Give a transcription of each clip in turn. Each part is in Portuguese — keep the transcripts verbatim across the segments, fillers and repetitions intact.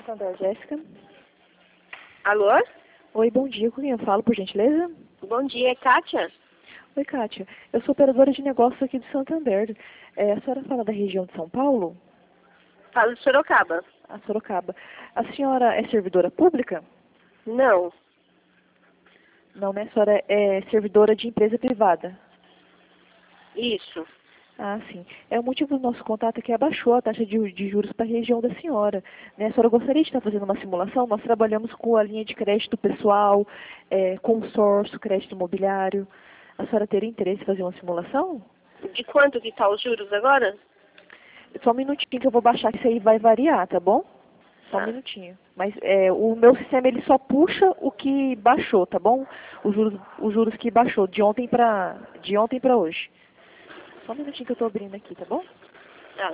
Santander, Jéssica. Alô? Oi, bom dia. Com quem eu falo, por gentileza? Bom dia, é Kátia? Oi, Kátia. Eu sou operadora de negócios aqui de Santander. É, a senhora fala da região de São Paulo? Falo de Sorocaba. A Sorocaba. A senhora é servidora pública? Não. Não, né? A senhora é servidora de empresa privada? Isso. Ah, sim. É o motivo do nosso contato é que abaixou a taxa de, de juros para a região da senhora. Né? A senhora gostaria de estar fazendo uma simulação? Nós trabalhamos com a linha de crédito pessoal, é, consórcio, crédito imobiliário. A senhora teria interesse em fazer uma simulação? De quanto que tá os juros agora? Só um minutinho que eu vou baixar, que isso aí vai variar, tá bom? Só um Tá. minutinho. Mas é, o meu sistema ele só puxa o que baixou, tá bom? Os juros, os juros que baixou de ontem para de ontem para hoje. Só um minutinho que eu tô abrindo aqui, tá bom? Tá.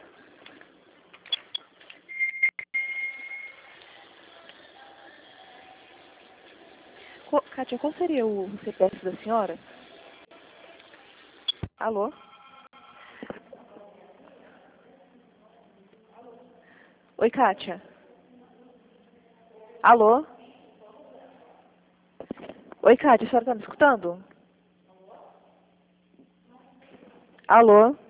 Qual, Kátia, qual seria o C P F da senhora? Alô? Oi, Kátia. Alô? Oi, Kátia, a senhora tá me escutando? Alô?